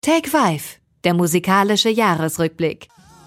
Take 5, der musikalische Jahresrückblick.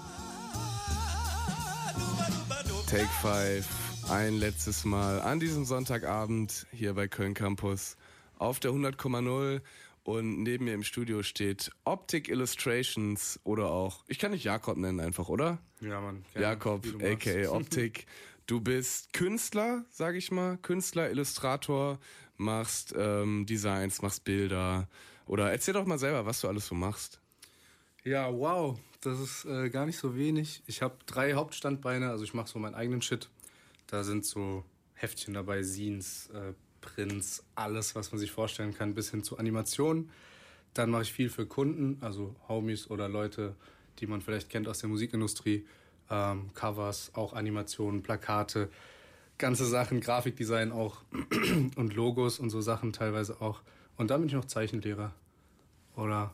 Take 5, ein letztes Mal an diesem Sonntagabend hier bei Köln Campus auf der 100,0 und neben mir im Studio steht Optic Illustrations oder auch, ich kann dich Jakob nennen einfach, oder? Ja, Mann. Jakob, aka Optic. Du bist Künstler, sag ich mal, Künstler, Illustrator, machst Designs, machst Bilder oder erzähl doch mal selber, was du alles so machst. Ja, wow, das ist gar nicht so wenig. Ich habe 3 Hauptstandbeine, also ich mache so meinen eigenen Shit. Da sind so Heftchen dabei, Zines, Prints, alles, was man sich vorstellen kann, bis hin zu Animationen. Dann mache ich viel für Kunden, also Homies oder Leute, die man vielleicht kennt aus der Musikindustrie. Covers, auch Animationen, Plakate, ganze Sachen, Grafikdesign auch und Logos und so Sachen teilweise auch. Und dann bin ich noch Zeichenlehrer. Oder,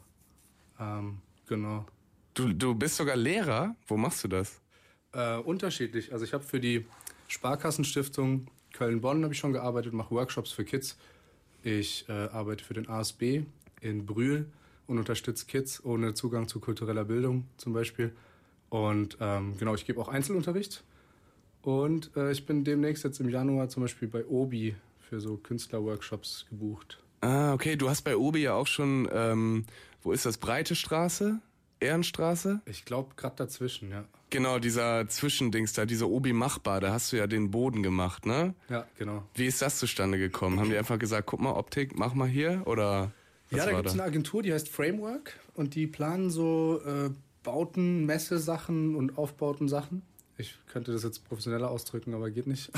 genau. Du bist sogar Lehrer? Wo machst du das? Unterschiedlich. Also ich habe für die Sparkassenstiftung Köln-Bonn habe ich schon gearbeitet, mache Workshops für Kids. Ich arbeite für den ASB in Brühl und unterstütze Kids ohne Zugang zu kultureller Bildung zum Beispiel. Und genau, ich gebe auch Einzelunterricht. Und ich bin demnächst jetzt im Januar zum Beispiel bei Obi für so Künstlerworkshops gebucht. Ah, okay, du hast bei Obi ja auch schon, wo ist das, Breite Straße? Ehrenstraße? Ich glaube, gerade dazwischen, ja. Genau, dieser Zwischendings da, diese Obi Machbar, da hast du ja den Boden gemacht, ne? Ja, genau. Wie ist das zustande gekommen? Haben die einfach gesagt, guck mal, Optik, mach mal hier, oder was Ja, da war gibt es eine Agentur, die heißt Framework und die planen so Bauten, Messesachen und Aufbautensachen. Ich könnte das jetzt professioneller ausdrücken, aber geht nicht.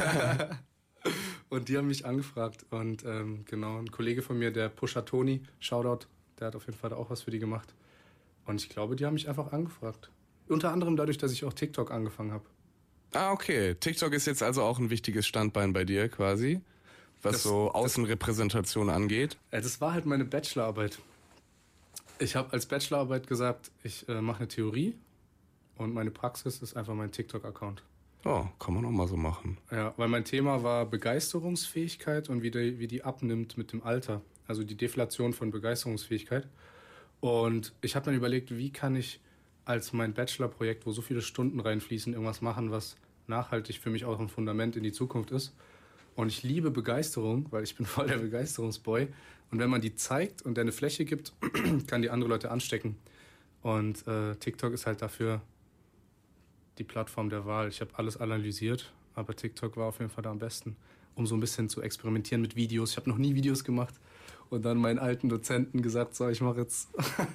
Und die haben mich angefragt und genau, ein Kollege von mir, der Pusher Toni, Shoutout, der hat auf jeden Fall da auch was für die gemacht. Und ich glaube, die haben mich einfach angefragt. Unter anderem dadurch, dass ich auch TikTok angefangen habe. Ah, okay. TikTok ist jetzt also auch ein wichtiges Standbein bei dir quasi, was so Außenrepräsentation angeht. Das war halt meine Bachelorarbeit. Ich habe als Bachelorarbeit gesagt, ich mache eine Theorie und meine Praxis ist einfach mein TikTok-Account. Oh, kann man auch mal so machen. Ja, weil mein Thema war Begeisterungsfähigkeit und wie die abnimmt mit dem Alter. Also die Deflation von Begeisterungsfähigkeit. Und ich habe dann überlegt, wie kann ich als mein Bachelorprojekt, wo so viele Stunden reinfließen, irgendwas machen, was nachhaltig für mich auch ein Fundament in die Zukunft ist. Und ich liebe Begeisterung, weil ich bin voll der Begeisterungsboy. Und wenn man die zeigt und der eine Fläche gibt, kann die andere Leute anstecken. Und TikTok ist halt dafür die Plattform der Wahl. Ich habe alles analysiert, aber TikTok war auf jeden Fall da am besten, um so ein bisschen zu experimentieren mit Videos. Ich habe noch nie Videos gemacht und dann meinen alten Dozenten gesagt, so, ich mache jetzt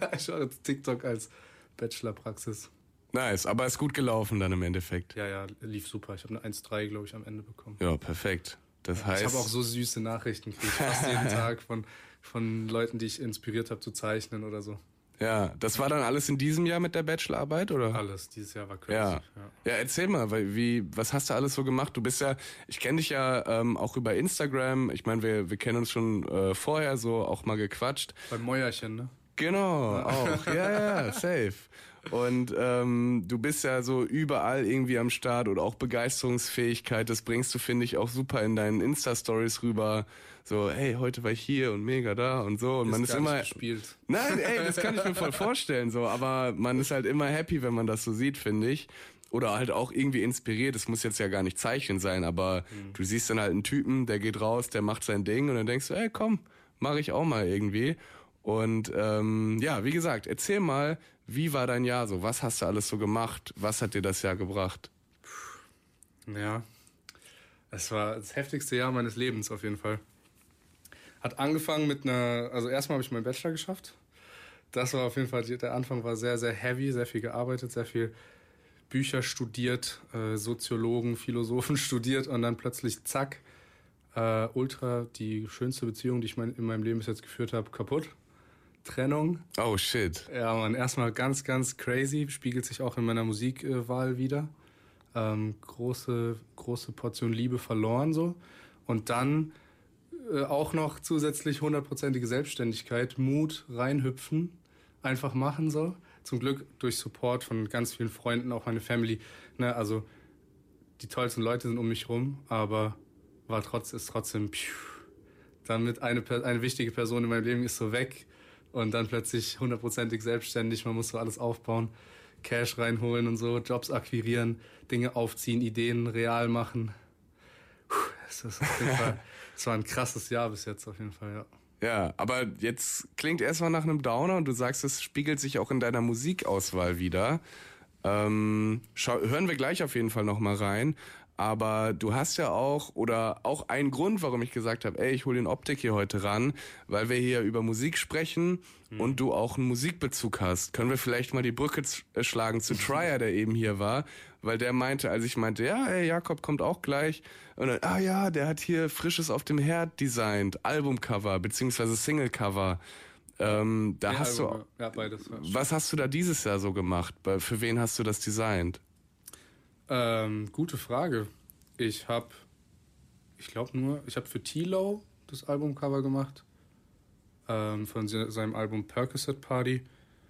TikTok als Bachelorpraxis. Nice, aber ist gut gelaufen dann im Endeffekt. Ja, lief super. Ich habe eine 1,3, glaube ich, am Ende bekommen. Ja, perfekt. Das heißt... Ich habe auch so süße Nachrichten gekriegt, fast jeden Tag von Leuten, die ich inspiriert habe zu zeichnen oder so. Ja, das war dann alles in diesem Jahr mit der Bachelorarbeit, oder? Alles, dieses Jahr war crazy. Ja, erzähl mal, was hast du alles so gemacht? Du bist ja, ich kenne dich ja auch über Instagram. Ich meine, wir kennen uns schon vorher so auch mal gequatscht. Beim Mäuerchen, ne? Genau, auch. Ja, safe. Und du bist ja so überall irgendwie am Start oder auch Begeisterungsfähigkeit, das bringst du, finde ich, auch super in deinen Insta-Stories rüber. So, hey, heute war ich hier und mega da und so. Und man ist immer... Gespielt. Nein, ey, das kann ich mir voll vorstellen, so. Aber man ist halt immer happy, wenn man das so sieht, finde ich. Oder halt auch irgendwie inspiriert. Es muss jetzt ja gar nicht Zeichnen sein, aber du siehst dann halt einen Typen, der geht raus, der macht sein Ding und dann denkst du, ey, komm, mach ich auch mal irgendwie. Und ja, wie gesagt, erzähl mal, wie war dein Jahr so? Was hast du alles so gemacht? Was hat dir das Jahr gebracht? Ja, es war das heftigste Jahr meines Lebens auf jeden Fall. Hat angefangen mit also erstmal habe ich meinen Bachelor geschafft. Das war auf jeden Fall, der Anfang war sehr, sehr heavy, sehr viel gearbeitet, sehr viel Bücher studiert, Soziologen, Philosophen studiert und dann plötzlich zack, ultra die schönste Beziehung, die ich in meinem Leben bis jetzt geführt habe, kaputt. Trennung. Oh shit. Ja, man, erstmal ganz, ganz crazy, spiegelt sich auch in meiner Musikwahl wieder. Große Portion Liebe verloren so. Und dann auch noch zusätzlich 100%ige Selbstständigkeit, Mut, reinhüpfen, einfach machen so. Zum Glück durch Support von ganz vielen Freunden, auch meine Family. Ne, also die tollsten Leute sind um mich rum, aber ist trotzdem damit eine wichtige Person in meinem Leben ist so weg. Und dann plötzlich 100%ig selbstständig, man muss so alles aufbauen, Cash reinholen und so, Jobs akquirieren, Dinge aufziehen, Ideen real machen. Das ist auf jeden Fall, das war ein krasses Jahr bis jetzt auf jeden Fall, ja. Ja, aber jetzt klingt erstmal nach einem Downer und du sagst, es spiegelt sich auch in deiner Musikauswahl wieder. Hören wir gleich auf jeden Fall nochmal rein. Aber du hast ja auch, oder auch einen Grund, warum ich gesagt habe, ey, ich hole den Optik hier heute ran, weil wir hier über Musik sprechen und du auch einen Musikbezug hast. Können wir vielleicht mal die Brücke schlagen zu Trier, der eben hier war, weil der meinte, als ich meinte, ja, ey, Jakob kommt auch gleich. Und dann, ja, der hat hier Frisches auf dem Herd designt, Albumcover beziehungsweise Singlecover. Da hast Album, du, ja, beides. Ja. Was hast du da dieses Jahr so gemacht? Für wen hast du das designt? Gute Frage. Ich habe für T-Lo das Albumcover gemacht. Von seinem Album Percocet Party.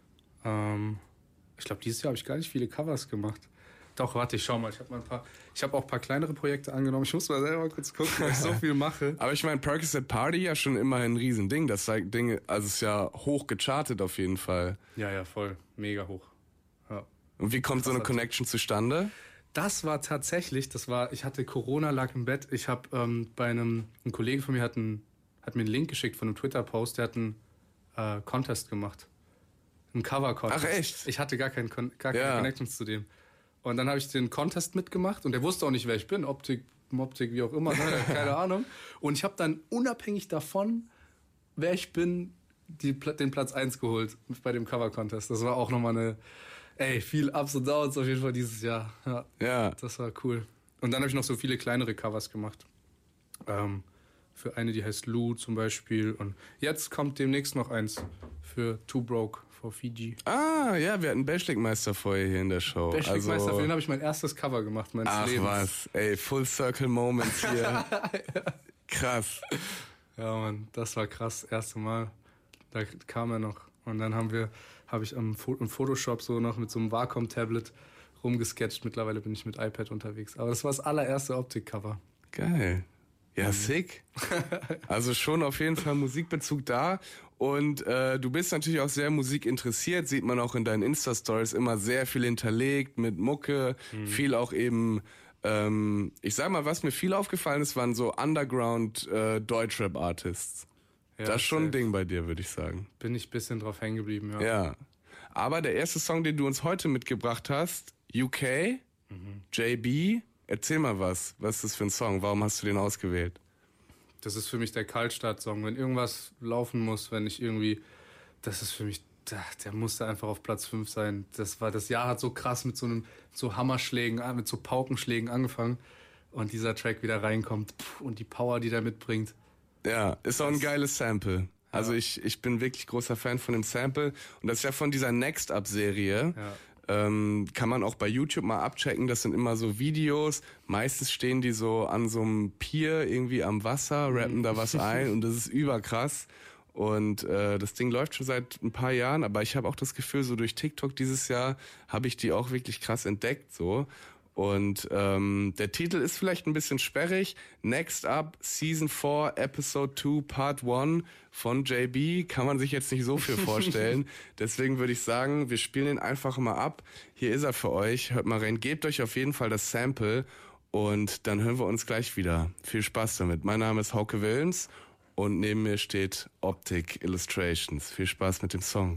Ich glaube, dieses Jahr habe ich gar nicht viele Covers gemacht. Doch, warte, ich schau mal. Ich habe auch ein paar kleinere Projekte angenommen. Ich muss mal selber kurz gucken, weil ich so viel mache. Aber ich meine, Percocet Party ja schon immerhin ein Riesending. Das Ding, also ist ja hoch gechartet auf jeden Fall. Ja, voll. Mega hoch. Ja. Und wie kommt so eine Connection zustande? Das war tatsächlich, ich hatte Corona, lag im Bett. Ich habe ein Kollege von mir hat mir einen Link geschickt von einem Twitter-Post, der hat einen Contest gemacht. Einen Cover-Contest. Ach echt? Ich hatte gar keine Connections zu dem. Und dann habe ich den Contest mitgemacht und der wusste auch nicht, wer ich bin. Optik, Moptik, wie auch immer, ne? Keine Ahnung. Und ich habe dann unabhängig davon, wer ich bin, den Platz 1 geholt bei dem Cover-Contest. Das war auch nochmal viel Ups und Downs auf jeden Fall dieses Jahr. Ja. Das war cool. Und dann habe ich noch so viele kleinere Covers gemacht. Für eine, die heißt Lou zum Beispiel. Und jetzt kommt demnächst noch eins für Too Broke for Fiji. Ah, ja, wir hatten Bashlik-Meister vorher hier in der Show. Bashlik-Meister, für den habe ich mein erstes Cover gemacht, meines Lebens. Ach was, ey, Full Circle Moments hier. Ja. Krass. Ja, Mann, das war krass, das erste Mal. Da kam er noch. Und dann habe ich im Photoshop so noch mit so einem Wacom-Tablet rumgesketcht. Mittlerweile bin ich mit iPad unterwegs. Aber das war das allererste Optik-Cover. Geil. Ja, sick. Also schon auf jeden Fall Musikbezug da. Und du bist natürlich auch sehr musikinteressiert, sieht man auch in deinen Insta-Stories immer sehr viel hinterlegt mit Mucke, viel auch eben, ich sag mal, was mir viel aufgefallen ist, waren so Underground Deutschrap-Artists. Ja, das ist schon ein Ding bei dir, würde ich sagen. Bin ich ein bisschen drauf hängen geblieben, ja. Ja. Aber der erste Song, den du uns heute mitgebracht hast, UK, JB, erzähl mal was. Was ist das für ein Song? Warum hast du den ausgewählt? Das ist für mich der Kaltstart-Song. Wenn irgendwas laufen muss, das ist für mich, der musste einfach auf Platz 5 sein. Das Jahr hat so krass mit so Hammerschlägen, mit so Paukenschlägen angefangen. Und dieser Track wieder reinkommt und die Power, die der mitbringt. Ja, ist auch ein geiles Sample. Also ich bin wirklich großer Fan von dem Sample. Und das ist ja von dieser Next Up-Serie. Ja. Kann man auch bei YouTube mal abchecken. Das sind immer so Videos. Meistens stehen die so an so einem Pier irgendwie am Wasser, rappen da was ein. Und das ist überkrass. Und das Ding läuft schon seit ein paar Jahren. Aber ich habe auch das Gefühl, so durch TikTok dieses Jahr habe ich die auch wirklich krass entdeckt. So. Und der Titel ist vielleicht ein bisschen sperrig. Next Up, Season 4, Episode 2, Part 1 von JB. Kann man sich jetzt nicht so viel vorstellen. Deswegen würde ich sagen, wir spielen ihn einfach mal ab. Hier ist er für euch. Hört mal rein. Gebt euch auf jeden Fall das Sample. Und dann hören wir uns gleich wieder. Viel Spaß damit. Mein Name ist Hauke Willens. Und neben mir steht Optik Illustrations. Viel Spaß mit dem Song.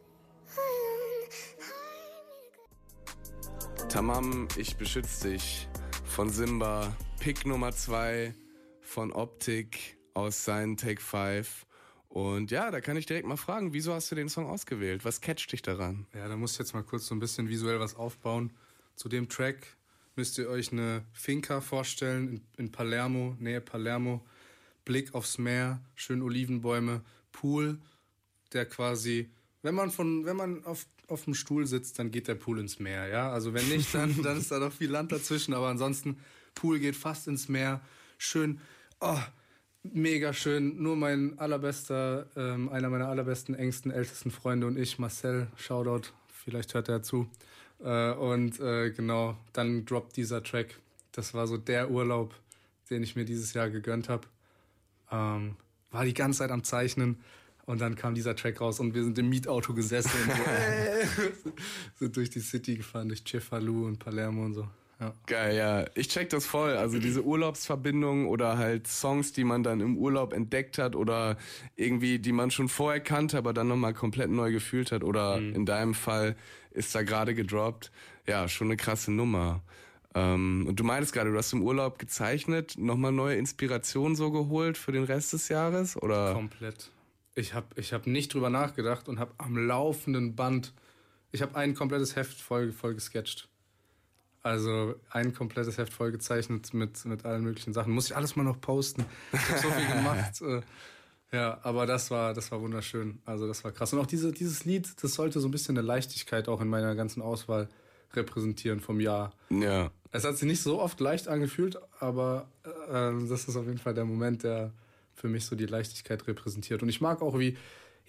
Tamam, ich beschütze dich von Simba, Pick Nummer 2 von Optik aus seinen Take 5. Und ja, da kann ich direkt mal fragen, wieso hast du den Song ausgewählt? Was catcht dich daran? Ja, da muss ich jetzt mal kurz so ein bisschen visuell was aufbauen. Zu dem Track müsst ihr euch eine Finca vorstellen in Palermo, Nähe Palermo. Blick aufs Meer, schön Olivenbäume, Pool, der quasi, wenn man auf dem Stuhl sitzt, dann geht der Pool ins Meer, ja. Also wenn nicht, dann ist da noch viel Land dazwischen, aber ansonsten, Pool geht fast ins Meer. Schön, mega schön. Nur einer meiner allerbesten, engsten, ältesten Freunde und ich, Marcel, Shoutout, vielleicht hört er zu. Genau, dann droppt dieser Track. Das war so der Urlaub, den ich mir dieses Jahr gegönnt habe. War die ganze Zeit am Zeichnen Und dann kam dieser Track raus und wir sind im Mietauto gesessen und sind durch die City gefahren, durch Cefalù und Palermo und so. Ja. Geil, ja. Ich check das voll. Also diese Urlaubsverbindungen oder halt Songs, die man dann im Urlaub entdeckt hat oder irgendwie, die man schon vorher kannte, aber dann nochmal komplett neu gefühlt hat oder in deinem Fall ist da gerade gedroppt. Ja, schon eine krasse Nummer. Und du meintest gerade, du hast im Urlaub gezeichnet, nochmal neue Inspirationen so geholt für den Rest des Jahres, oder? Komplett. Ich hab nicht drüber nachgedacht und habe am laufenden Band, ich habe ein komplettes Heft voll gesketcht. Also ein komplettes Heft voll gezeichnet mit allen möglichen Sachen. Muss ich alles mal noch posten. Ich habe so viel gemacht. Ja, aber das war wunderschön. Also das war krass. Und auch dieses Lied, das sollte so ein bisschen eine Leichtigkeit auch in meiner ganzen Auswahl repräsentieren vom Jahr. Ja. Es hat sich nicht so oft leicht angefühlt, aber das ist auf jeden Fall der Moment, der für mich so die Leichtigkeit repräsentiert. Und ich mag auch wie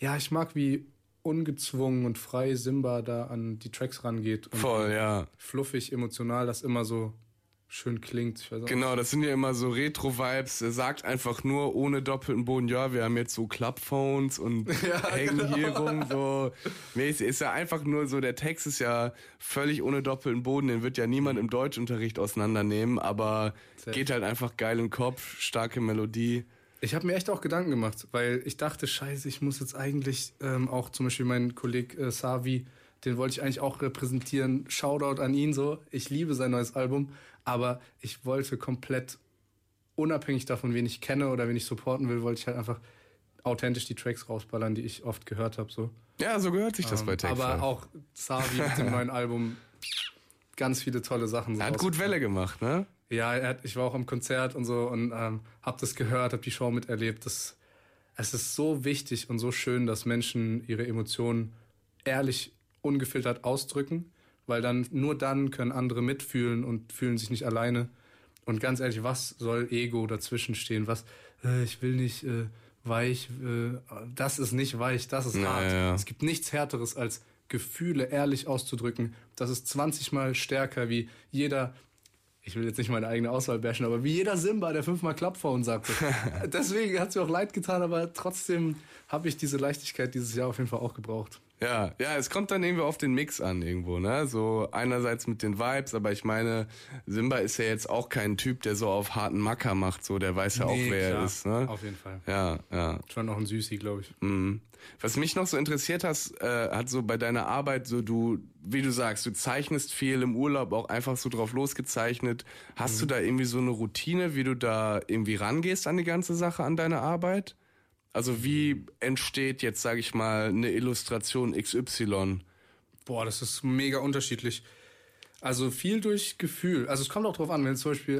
ungezwungen und frei Simba da an die Tracks rangeht. Und voll, ja. Fluffig, emotional, das immer so schön klingt. Ich weiß auch genau, das sind ja immer so Retro-Vibes. Er sagt einfach nur ohne doppelten Boden, ja, wir haben jetzt so Clubphones und hängen hier rum. So. Nee, es ist ja einfach nur so, der Text ist ja völlig ohne doppelten Boden. Den wird ja niemand im Deutschunterricht auseinandernehmen, aber geht halt einfach geil im Kopf, starke Melodie. Ich habe mir echt auch Gedanken gemacht, weil ich dachte, scheiße, ich muss jetzt eigentlich auch zum Beispiel meinen Kollegen Savi, den wollte ich eigentlich auch repräsentieren. Shoutout an ihn so. Ich liebe sein neues Album, aber ich wollte komplett unabhängig davon, wen ich kenne oder wen ich supporten will, wollte ich halt einfach authentisch die Tracks rausballern, die ich oft gehört habe. So. Ja, so gehört sich das bei Take Aber auch Savi mit dem neuen Album, ganz viele tolle Sachen. So er hat gut Welle gemacht, ne? Ja, ich war auch am Konzert und so und hab das gehört, hab die Show miterlebt. Es ist so wichtig und so schön, dass Menschen ihre Emotionen ehrlich, ungefiltert ausdrücken, weil nur dann können andere mitfühlen und fühlen sich nicht alleine. Und ganz ehrlich, was soll Ego dazwischen stehen? Ich will nicht weich, das ist nicht weich, das ist hart. Ja. Es gibt nichts Härteres als Gefühle ehrlich auszudrücken. Das ist 20 Mal stärker wie jeder, ich will jetzt nicht meine eigene Auswahl bashen, aber wie jeder Simba, der 5-mal Clubphone sagte. Deswegen hat es mir auch leid getan, aber trotzdem habe ich diese Leichtigkeit dieses Jahr auf jeden Fall auch gebraucht. Ja, es kommt dann irgendwie auf den Mix an irgendwo, ne? So einerseits mit den Vibes, aber ich meine, Simba ist ja jetzt auch kein Typ, der so auf harten Macker macht, so, der weiß ja auch, wer er ist, ne? Auf jeden Fall. Ja. Schon noch ein Süßi, glaube ich. Mhm. Was mich noch so interessiert hat so bei deiner Arbeit, so wie du sagst, du zeichnest viel im Urlaub, auch einfach so drauf losgezeichnet. Hast du da irgendwie so eine Routine, wie du da irgendwie rangehst an die ganze Sache, an deine Arbeit? Also wie entsteht jetzt, sage ich mal, eine Illustration XY? Boah, das ist mega unterschiedlich. Also viel durch Gefühl. Also es kommt auch drauf an, wenn zum Beispiel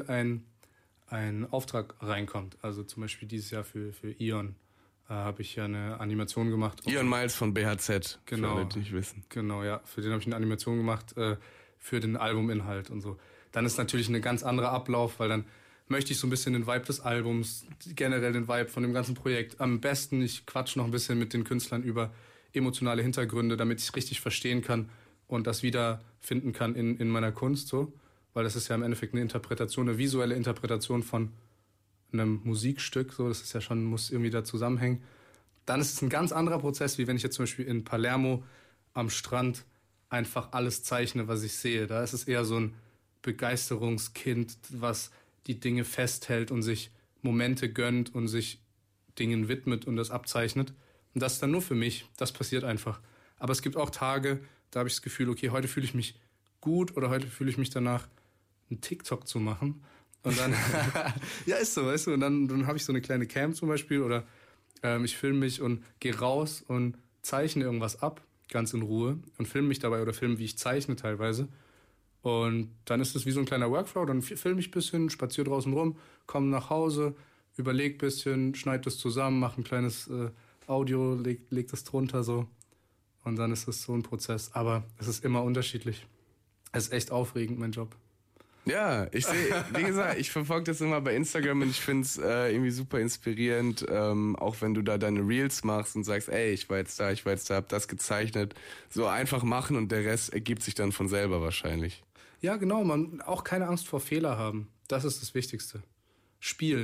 ein Auftrag reinkommt. Also zum Beispiel dieses Jahr für Ion habe ich ja eine Animation gemacht. Ion Miles von BHZ, genau, für alle, die nicht wissen. Genau, ja. Für den habe ich eine Animation gemacht, für den Albuminhalt und so. Dann ist natürlich ein ganz anderer Ablauf, weil dann möchte ich so ein bisschen den Vibe des Albums, generell den Vibe von dem ganzen Projekt. Am besten, ich quatsche noch ein bisschen mit den Künstlern über emotionale Hintergründe, damit ich es richtig verstehen kann und das wiederfinden kann in meiner Kunst, so. Weil das ist ja im Endeffekt eine Interpretation, eine visuelle Interpretation von einem Musikstück, so. Das ist ja schon, muss irgendwie da zusammenhängen. Dann ist es ein ganz anderer Prozess, wie wenn ich jetzt zum Beispiel in Palermo am Strand einfach alles zeichne, was ich sehe. Da ist es eher so ein Begeisterungskind, was die Dinge festhält und sich Momente gönnt und sich Dingen widmet und das abzeichnet. Und das ist dann nur für mich. Das passiert einfach. Aber es gibt auch Tage, da habe ich das Gefühl, okay, heute fühle ich mich gut oder heute fühle ich mich danach, einen TikTok zu machen. Und dann, ja, ist so, weißt du, und dann habe ich so eine kleine Cam zum Beispiel oder ich filme mich und gehe raus und zeichne irgendwas ab, ganz in Ruhe und filme mich dabei oder filme, wie ich zeichne teilweise. Und dann ist es wie so ein kleiner Workflow, dann filme ich ein bisschen, spaziere draußen rum, komme nach Hause, überlege ein bisschen, schneide das zusammen, mache ein kleines Audio, leg das drunter so. Und dann ist es so ein Prozess. Aber es ist immer unterschiedlich. Es ist echt aufregend, mein Job. Ja, ich sehe, wie gesagt, ich verfolge das immer bei Instagram und ich finde es irgendwie super inspirierend, auch wenn du da deine Reels machst und sagst, ey, ich war jetzt da, hab das gezeichnet. So einfach machen und der Rest ergibt sich dann von selber wahrscheinlich. Ja, genau, man auch keine Angst vor Fehler haben. Das ist das Wichtigste. Spielen.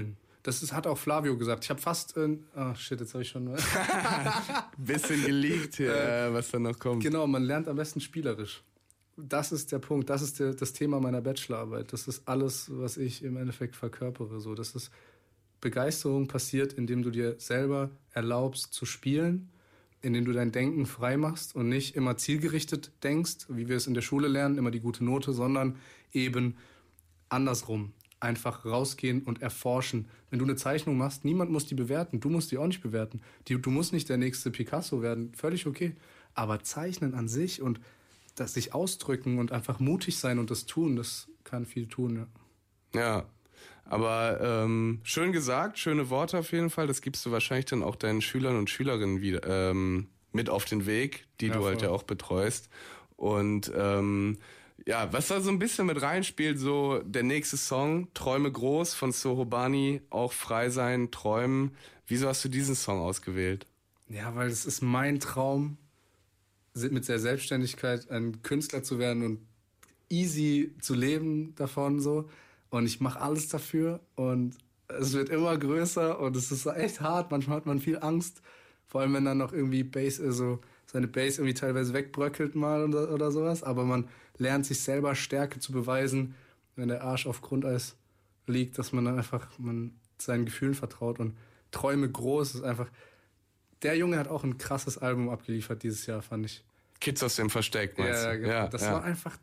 hat auch Flavio gesagt. Ich habe fast, jetzt habe ich schon... Bisschen geleakt hier, was da noch kommt. Genau, man lernt am besten spielerisch. Das ist der Punkt, das ist das Thema meiner Bachelorarbeit. Das ist alles, was ich im Endeffekt verkörpere. So, das ist Begeisterung passiert, indem du dir selber erlaubst zu spielen, indem du dein Denken frei machst und nicht immer zielgerichtet denkst, wie wir es in der Schule lernen, immer die gute Note, sondern eben andersrum. Einfach rausgehen und erforschen. Wenn du eine Zeichnung machst, niemand muss die bewerten. Du musst die auch nicht bewerten. Du musst nicht der nächste Picasso werden. Völlig okay. Aber Zeichnen an sich und das sich ausdrücken und einfach mutig sein und das tun, das kann viel tun. Ja, aber schön gesagt, schöne Worte auf jeden Fall. Das gibst du wahrscheinlich dann auch deinen Schülern und Schülerinnen wieder mit auf den Weg, die du halt ja auch betreust. Und was da so ein bisschen mit reinspielt, so der nächste Song, Träume groß von Sohobani, auch frei sein, träumen. Wieso hast du diesen Song ausgewählt? Ja, weil es ist mein Traum, mit der Selbstständigkeit ein Künstler zu werden und easy zu leben davon so. Und ich mache alles dafür und es wird immer größer und es ist echt hart. Manchmal hat man viel Angst, vor allem wenn dann noch irgendwie seine Bass irgendwie teilweise wegbröckelt mal oder sowas. Aber man lernt sich selber Stärke zu beweisen, wenn der Arsch auf Grundeis liegt, dass man dann einfach seinen Gefühlen vertraut und Träume groß ist einfach. Der Junge hat auch ein krasses Album abgeliefert dieses Jahr, fand ich. Kids aus dem Versteck, meinst du? Ja, genau. Ja, das war einfach,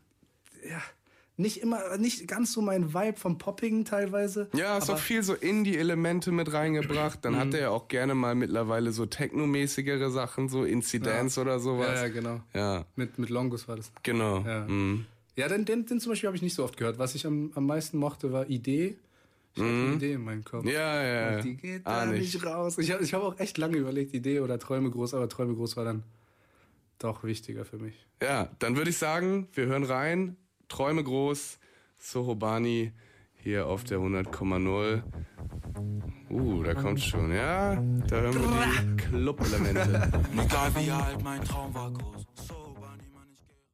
nicht ganz so mein Vibe vom Poppigen teilweise. Ja, ist auch viel so Indie-Elemente mit reingebracht. Dann hat er ja auch gerne mal mittlerweile so technomäßigere Sachen, so Inzidenz oder sowas. Ja, genau. Ja. Mit Longus war das. Genau. Ja, ja den zum Beispiel habe ich nicht so oft gehört. Was ich am meisten mochte, war Idee. Ich hatte eine Idee in meinem Kopf. Ja. Und die geht da nicht raus. Ich hab auch echt lange überlegt, Idee oder Träume groß, aber Träume groß war dann doch wichtiger für mich. Ja, dann würde ich sagen, wir hören rein. Träume groß, Sohobani hier auf der 100,0. Da kommt's schon, ja. Da hören wir die Club-Elemente. Egal wie alt, mein Traum war groß. Sohobani, Mann,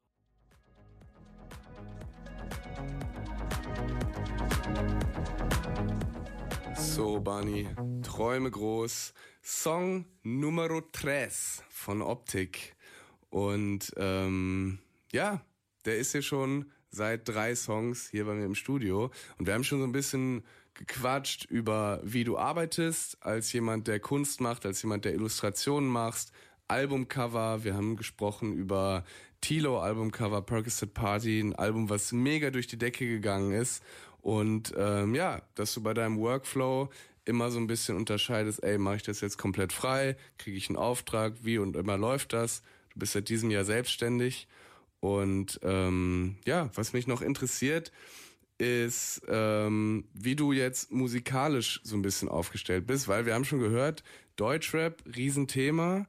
ich gehe. Sohobani, Träume groß. Song Numero 3 von Optik. Und der ist hier schon seit 3 Songs hier bei mir im Studio. Und wir haben schon so ein bisschen gequatscht über, wie du arbeitest, als jemand, der Kunst macht, als jemand, der Illustrationen machst, Albumcover. Wir haben gesprochen über Tilo Albumcover, Percocet Party, ein Album, was mega durch die Decke gegangen ist. Und dass du bei deinem Workflow immer so ein bisschen unterscheidest, mache ich das jetzt komplett frei, kriege ich einen Auftrag, wie und immer läuft das. Du bist seit diesem Jahr selbstständig. Und was mich noch interessiert, ist, wie du jetzt musikalisch so ein bisschen aufgestellt bist, weil wir haben schon gehört, Deutschrap, Riesenthema,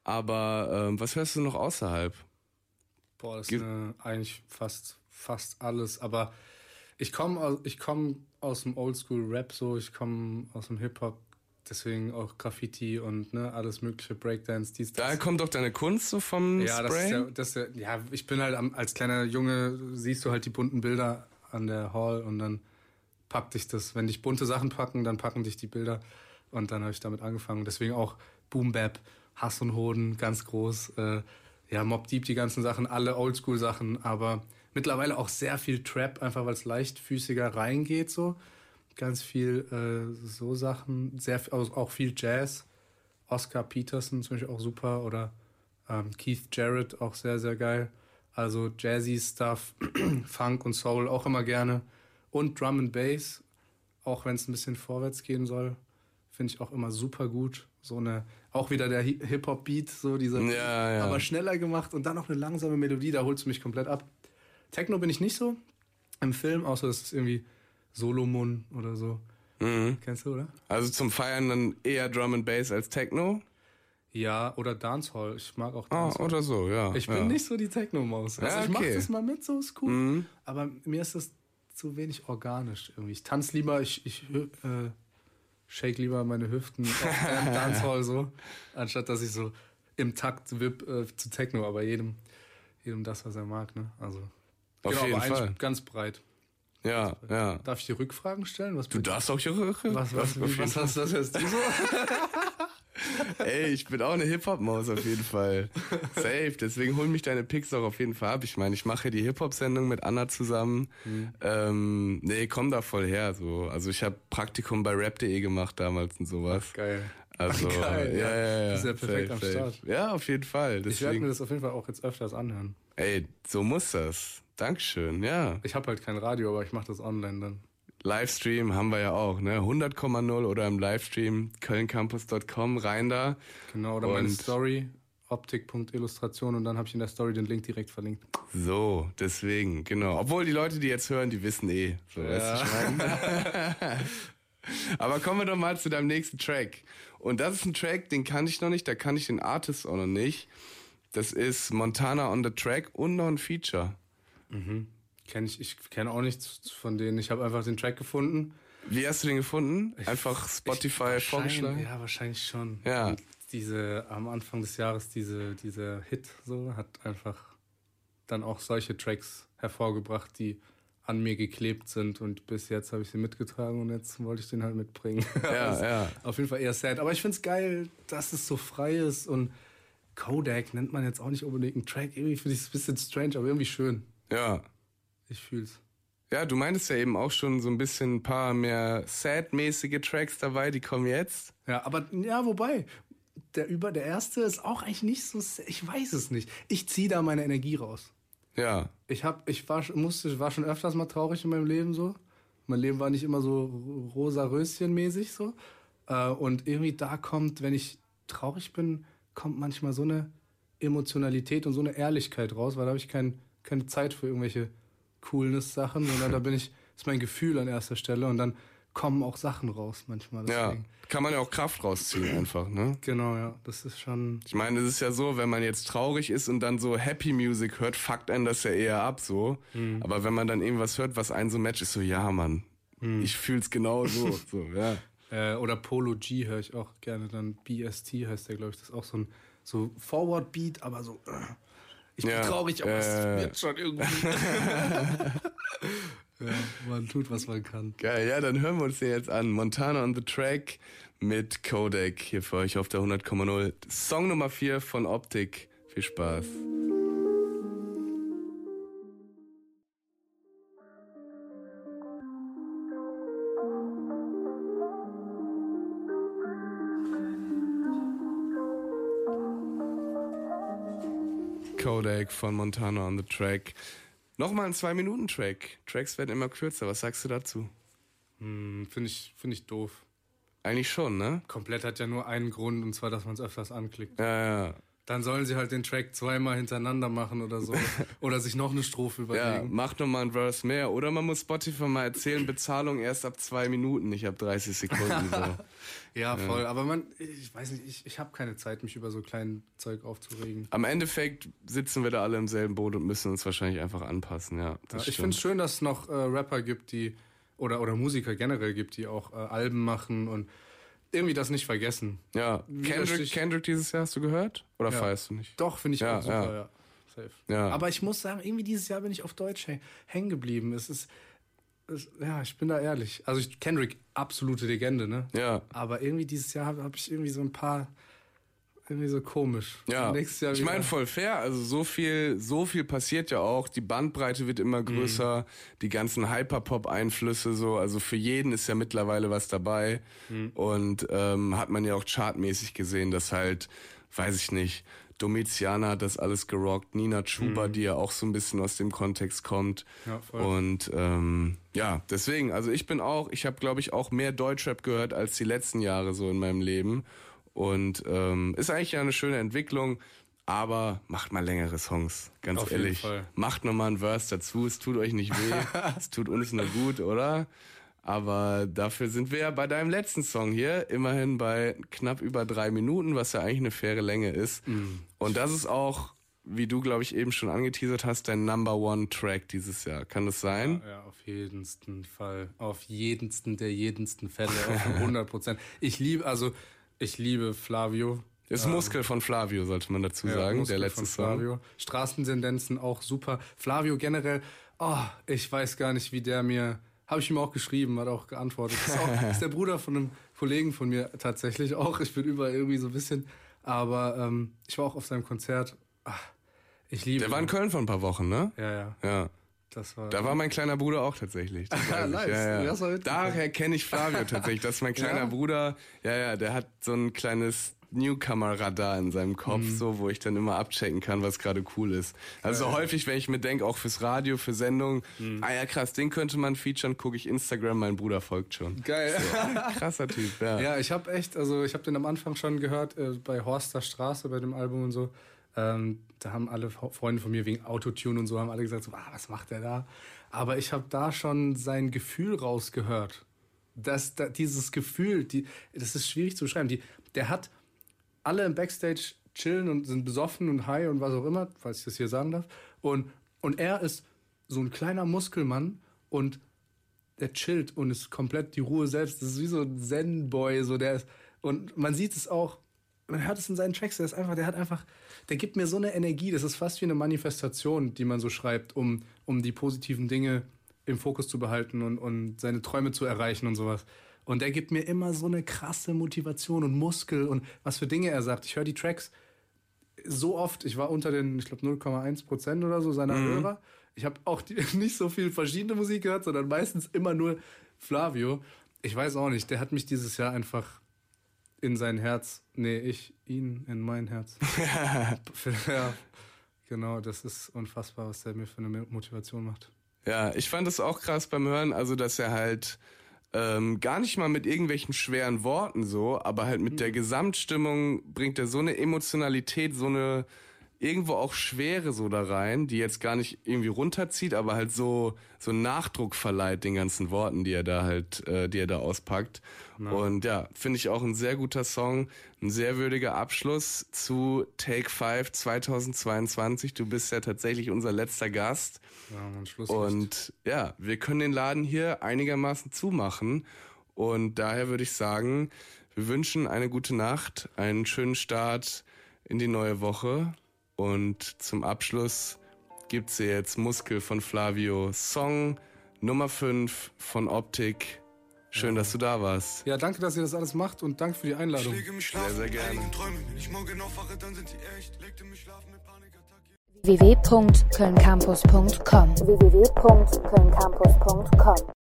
aber was hörst du noch außerhalb? Boah, das ist eigentlich fast alles, aber ich komme aus dem Oldschool-Rap so, ich komme aus dem Hip-Hop, deswegen auch Graffiti und alles mögliche, Breakdance, dies, das. Da kommt doch deine Kunst so vom Spray? Ja, ich bin halt als kleiner Junge, siehst du halt die bunten Bilder an der Hall und dann packt dich das. Wenn dich bunte Sachen packen, dann packen dich die Bilder und dann habe ich damit angefangen. Deswegen auch Boom Bap, Hass und Hoden, ganz groß. Mobb Deep, die ganzen Sachen, alle Oldschool-Sachen, aber mittlerweile auch sehr viel Trap, einfach weil es leichtfüßiger reingeht so. Ganz viel so Sachen, auch viel Jazz. Oscar Peterson zum Beispiel auch super oder Keith Jarrett auch sehr, sehr geil. Also Jazzy Stuff, Funk und Soul auch immer gerne. Und Drum and Bass, auch wenn es ein bisschen vorwärts gehen soll, finde ich auch immer super gut. Auch wieder der Hip-Hop-Beat, so aber schneller gemacht und dann noch eine langsame Melodie, da holst du mich komplett ab. Techno bin ich nicht so im Film, außer das ist irgendwie Solomon oder so. Kennst du, oder? Also zum Feiern dann eher Drum and Bass als Techno? Ja, oder Dancehall. Ich mag auch Dancehall. Oder so, ja. Ich bin nicht so die Techno-Maus. Also ich mach das mal mit, so ist cool. Aber mir ist das zu wenig organisch irgendwie. Ich tanze lieber, ich shake lieber meine Hüften auf Dancehall so, anstatt dass ich so im Takt wipp zu Techno, aber jedem das, was er mag, ne? Also auf jeden aber Fall. eigentlich ganz breit. Ja, ja. Darf ich dir Rückfragen stellen? Du darfst auch was hast du das so? Ey, ich bin auch eine Hip-Hop-Maus auf jeden Fall. Safe, deswegen holen mich deine Picks auch auf jeden Fall ab. Ich meine, ich mache die Hip-Hop-Sendung mit Anna zusammen. Nee, komm da voll her. So. Also ich habe Praktikum bei rap.de gemacht damals und sowas. Ach, geil. Also, geil, ja. Das ist ja perfekt safe, am safe. Start. Ja, auf jeden Fall. Deswegen, Ich werde mir das auf jeden Fall auch jetzt öfters anhören. Ey, so muss das. Dankeschön, ja. Ich habe halt kein Radio, aber ich mache das online dann. Livestream haben wir ja auch, ne? 100,0 oder im Livestream kölncampus.com, rein da. Genau, oder meine Story, optik.illustration und dann habe ich in der Story den Link direkt verlinkt. So, deswegen, genau. Obwohl die Leute, die jetzt hören, die wissen eh. So, weißt du, ich meine? Aber kommen wir doch mal zu deinem nächsten Track. Und das ist ein Track, den kann ich noch nicht, da kann ich den Artist auch noch nicht. Das ist Montana on the Track und noch ein Feature. Ich kenne auch nichts von denen. Ich habe einfach den Track gefunden. Wie hast du den gefunden? Einfach Spotify vorgeschlagen? Ja, wahrscheinlich schon. Ja. Und am Anfang des Jahres, dieser Hit so, hat einfach dann auch solche Tracks hervorgebracht, die an mir geklebt sind und bis jetzt habe ich sie mitgetragen und jetzt wollte ich den halt mitbringen. Ja, ja. Auf jeden Fall eher sad. Aber ich finde es geil, dass es so frei ist und Kodak nennt man jetzt auch nicht unbedingt einen Track. Irgendwie finde ich es ein bisschen strange, aber irgendwie schön. Ja. Ich fühl's. Ja, du meintest ja eben auch schon so ein bisschen ein paar mehr sad-mäßige Tracks dabei, die kommen jetzt. Ja, aber ja, wobei, der erste ist auch eigentlich nicht so, ich weiß es nicht. Ich ziehe da meine Energie raus. Ja. Ich war schon öfters mal traurig in meinem Leben so. Mein Leben war nicht immer so rosa-Röschen-mäßig so. Und irgendwie da kommt, wenn ich traurig bin, kommt manchmal so eine Emotionalität und so eine Ehrlichkeit raus, weil da habe ich keine Zeit für irgendwelche Coolness-Sachen, sondern ist mein Gefühl an erster Stelle und dann kommen auch Sachen raus manchmal. Deswegen. Ja, kann man ja auch Kraft rausziehen einfach, ne? Genau, ja, das ist schon... Ich meine, es ist ja so, wenn man jetzt traurig ist und dann so Happy Music hört, fuckt einen das ja eher ab so. Aber wenn man dann irgendwas hört, was einen so matcht, ist so, ja Mann, ich fühl's genau so. So, ja. Oder Polo G höre ich auch gerne, dann BST heißt der, glaube ich, das ist auch so ein Forward Beat, aber so... Ich bin traurig, aber es wird schon irgendwie. Ja, man tut, was man kann. Geil, ja, dann hören wir uns den jetzt an. Montana on the Track mit Kodak hier für euch auf der 100,0. Song Nummer 4 von Optik. Viel Spaß. Kodak von Montana on the Track. Nochmal ein 2-Minuten-Track. Tracks werden immer kürzer. Was sagst du dazu? Finde ich doof. Eigentlich schon, ne? Komplett hat ja nur einen Grund, und zwar, dass man es öfters anklickt. Ja. Dann sollen sie halt den Track zweimal hintereinander machen oder so. Oder sich noch eine Strophe überlegen. Ja, macht nochmal ein Verse mehr. Oder man muss Spotify mal erzählen, Bezahlung erst ab 2 Minuten, nicht ab 30 Sekunden. So. Ja, voll. Aber ich weiß nicht, ich habe keine Zeit, mich über so kleinen Zeug aufzuregen. Am Endeffekt sitzen wir da alle im selben Boot und müssen uns wahrscheinlich einfach anpassen. Ja, ich finde es schön, dass es noch Rapper gibt, die oder Musiker generell gibt, die auch Alben machen und irgendwie das nicht vergessen. Ja, Kendrick dieses Jahr hast du gehört? Oder feierst du nicht? Doch, finde ich auch super, ja. Safe. Ja. Aber ich muss sagen, irgendwie dieses Jahr bin ich auf Deutsch hängen geblieben. Ja, ich bin da ehrlich. Also Kendrick, absolute Legende, ne? Ja. Aber irgendwie dieses Jahr hab ich irgendwie so ein paar, irgendwie so komisch. Ja, Nächstes Jahr ich meine voll fair, also so viel passiert ja auch, die Bandbreite wird immer größer, die ganzen Hyperpop-Einflüsse so, also für jeden ist ja mittlerweile was dabei und hat man ja auch chartmäßig gesehen, dass halt, weiß ich nicht, Domitiana hat das alles gerockt, Nina Chuba, die ja auch so ein bisschen aus dem Kontext kommt. Ja, voll. Und deswegen, also ich habe glaube ich auch mehr Deutschrap gehört als die letzten Jahre so in meinem Leben. Und ist eigentlich ja eine schöne Entwicklung, aber macht mal längere Songs, ganz Auf ehrlich. jeden Fall. Macht nochmal einen Verse dazu, es tut euch nicht weh, es tut uns nur gut, oder? Aber dafür sind wir ja bei deinem letzten Song hier immerhin bei knapp über 3 Minuten, was ja eigentlich eine faire Länge ist. Und das ist auch, wie du, glaube ich, eben schon angeteasert hast, dein Number-One-Track dieses Jahr. Kann das sein? Ja, auf jedensten Fall. Auf jedensten der jedensten Fälle. Auf 100%. Ich liebe Flavio. Ist Muskel von Flavio, sollte man dazu sagen, Muskel der letzte von Song. Flavio. Straßentendenzen auch super. Flavio generell, ich weiß gar nicht, wie der mir... Habe ich ihm auch geschrieben, hat auch geantwortet. Ist der Bruder von einem Kollegen von mir tatsächlich auch. Ich bin überall irgendwie so ein bisschen... Aber ich war auch auf seinem Konzert. Ich liebe ihn. Der war in Köln vor ein paar Wochen, ne? Ja. Da war mein kleiner Bruder auch tatsächlich. Nice. Ja. Daher kenne ich Flavio tatsächlich. Das ist mein kleiner Bruder. Ja, der hat so ein kleines Newcomer-Radar in seinem Kopf, so, wo ich dann immer abchecken kann, was gerade cool ist. Also häufig, wenn ich mir denke, auch fürs Radio, für Sendungen, ja krass, den könnte man featuren, gucke ich Instagram, mein Bruder folgt schon. Geil. So, krasser Typ, ja. Ja, ich habe den am Anfang schon gehört, bei Horster Straße, bei dem Album und so. Da haben alle Freunde von mir wegen Autotune und so, haben alle gesagt, so, was macht der da? Aber ich habe da schon sein Gefühl rausgehört. Dieses Gefühl, das ist schwierig zu beschreiben. Der hat alle im Backstage chillen und sind besoffen und high und was auch immer, falls ich das hier sagen darf. Und er ist so ein kleiner Muskelmann und der chillt und ist komplett die Ruhe selbst. Das ist wie so ein Zen-Boy, so der ist, und man sieht es auch, man hört es in seinen Tracks, der gibt mir so eine Energie, das ist fast wie eine Manifestation, die man so schreibt, um die positiven Dinge im Fokus zu behalten und seine Träume zu erreichen und sowas. Und der gibt mir immer so eine krasse Motivation und Muskel und was für Dinge er sagt. Ich höre die Tracks so oft, ich war unter den, ich glaube 0,1% oder so seiner Hörer. Ich habe auch nicht so viel verschiedene Musik gehört, sondern meistens immer nur Flavio. Ich weiß auch nicht, der hat mich dieses Jahr einfach in sein Herz, ihn in mein Herz. Ja, genau, das ist unfassbar, was der mir für eine Motivation macht. Ja, ich fand es auch krass beim Hören, also dass er halt gar nicht mal mit irgendwelchen schweren Worten so, aber halt mit der Gesamtstimmung bringt er so eine Emotionalität, so eine irgendwo auch Schwere so da rein, die jetzt gar nicht irgendwie runterzieht, aber halt so Nachdruck verleiht den ganzen Worten, die er da auspackt. Ja. Und ja, finde ich auch ein sehr guter Song, ein sehr würdiger Abschluss zu Take 5 2022. Du bist ja tatsächlich unser letzter Gast. Ja, mein Schluss. Und ja, wir können den Laden hier einigermaßen zumachen. Und daher würde ich sagen, wir wünschen eine gute Nacht, einen schönen Start in die neue Woche. Und zum Abschluss gibt's hier jetzt Muskel von Flavio, Song Nummer 5 von Optik. Schön, dass du da warst. Ja, danke, dass ihr das alles macht und danke für die Einladung. Sehr, sehr gerne. www.kölncampus.com